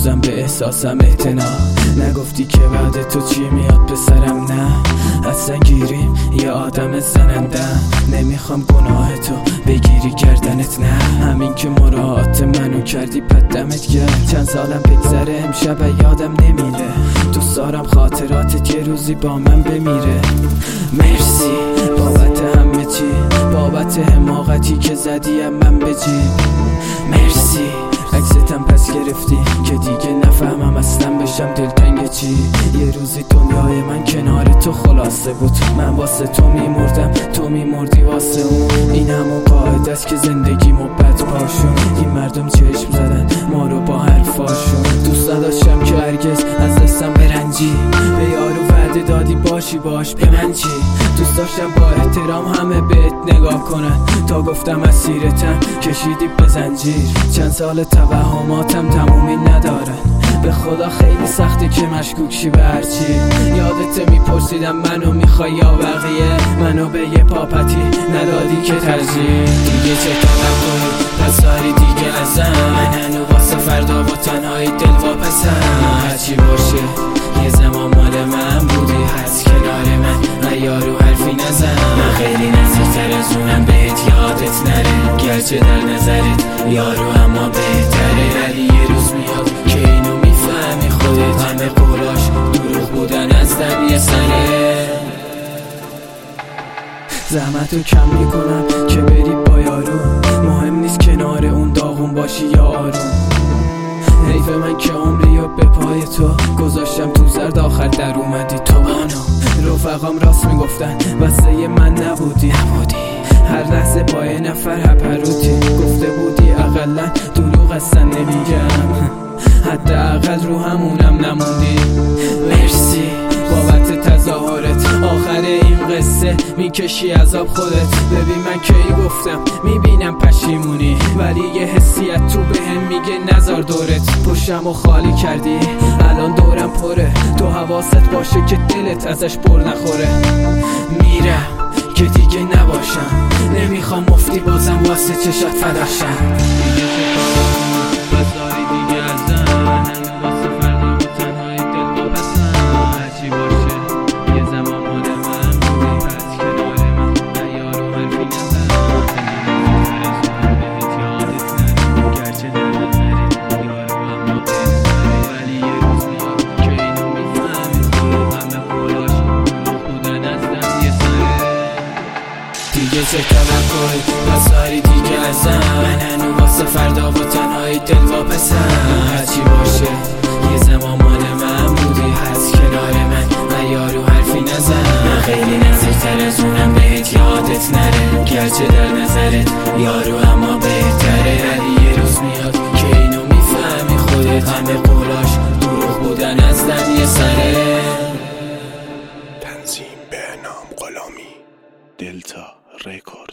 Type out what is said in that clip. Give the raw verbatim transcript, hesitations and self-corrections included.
هنوزم به احساسم اعتنا نگفتی که بعد تو چی میاد به سرم نه اصلا گیریم یه آدم زنندم نمیخوام گناه تو بگیری گردنت نه همین که مراعات منو کردی پدمت گرد چند سالم بگذره امشب یادم نمیره دوست دارم خاطراتت یه روزی با من بمیره مرسی بابت همه چی بابت حماقتی که زدی من به جیب مرسی عکستم پس گرفتی که دیگه نفهمم اصلا بشم دلتنگ چی یه روزی دنیای من کنار تو خلاصه بود من واسه تو میمردم تو میمردی واسه اون این همون قاعده است که زندگیمو بد پاشون این مردم چشم زدن ما رو با حرفاشون دوست نداشتم که هرگز از دستم برنجی به یارو وعده دادی باشی باش به من چی دوست داشتم با احترام همه بهت نگاه کنن تا گفتم اسیرتم کشیدی به زنجیر چند سال توهماتم تمومی ندارن به خدا خیلی سخته که مشکوک شی به هرچی یادت میپرسیدم منو میخوای یا بقیه منو به یه پاپتی ندادی که ترجیح دیگه چه توقعی پس داری دیگه ازم من هنو واسه فردا با تنهایی دل واپسم هرچی باشه یه زمان مال من بودی هست کنار من و یارو حرفی نزن من خیلی نزدیکتر از اونم بهت یادت نره گرچه در نظرت یارو اما بهتره ولی یه روز میاد که اینو میفهمی خودت همه قولاش دروغ بودن از دم یه سره زحمتو کم میکنم که بری با یارو مهم نیست کنار اون داغون باشی یا آروم حیف من که عمری و به پای تو گذاشتم تو زرد آخر در اومدی تو بانو رفقام راست میگفتن واسه من نبودی نبودی هر لحظه با یه نفر هپروتی گفته بودی اقلا دروغ اصلا نمیگم حداقل رو همونم نموندی مرسی بابت تظاهرت آخر این قصه میکشی عذاب خودت ببین من کی گفتم میبینم پشیمونی ولی یه حسیت تو بهم میگه نزار دورت پشتمو خالی کردی الان دورم پره تو حواست باشه که دلت ازش بر نخوره میرم که دیگه نباشم نمیخوام مفتی بازم واسه چشات فداشم دیگه چه توقعی پس داری دیگه ازم من هنو واسه فردا با تنهایی دل واپسم هرچی باشه یه زمان مال من بودی هست کنار من و یارو حرفی نزن من خیلی نزدیکتر از اونم بهت یادت نره گرچه در نظرت یارو اما بهتره ولی یه روز میاد که اینو میفهمی خودت همه قولاش دروغ بودن از دم یه سره تنظیم به نام غلامی دلتا ریکورد